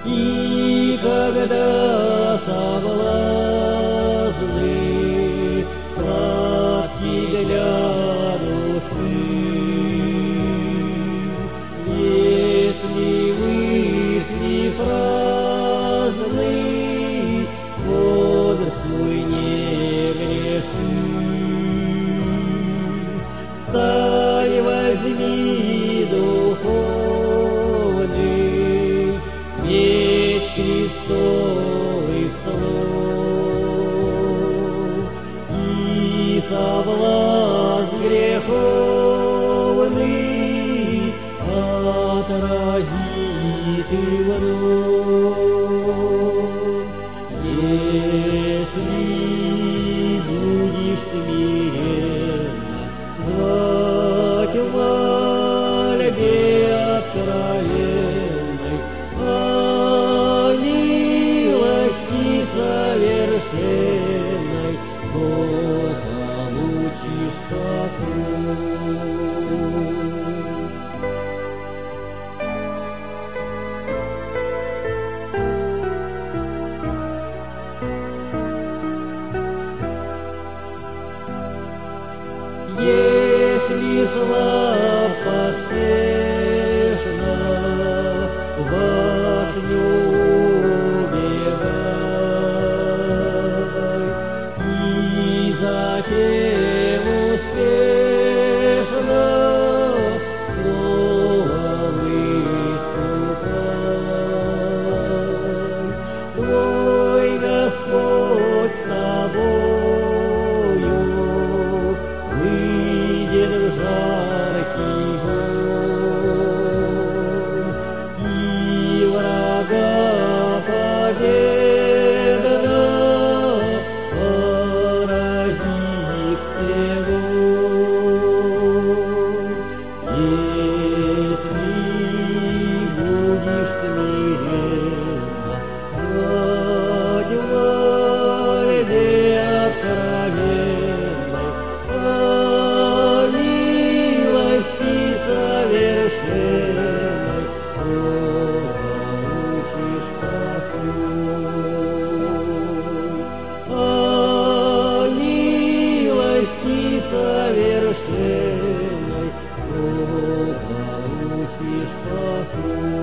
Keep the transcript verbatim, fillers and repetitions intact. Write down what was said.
И когда соблазны сладкие для души, если мысли праздны, бодрствуй, не греши. Встань, возьми духовный меч Христовых слов, и соблазн греховный отрази ты вновь. Если будешь смиренно звать в мольбе откровенной о милости совершенной, то получишь покой. Если слаб поспешно башню убегай, и затем успешно снова выступай. Твой Господь с тобою выйдет в жаркий бой, и врага победно поразишь стрелой. Если будешь смиренно звать в мольбе откровенной о милости совершенной, то получишь покой. О милости совершенной, то получишь покой.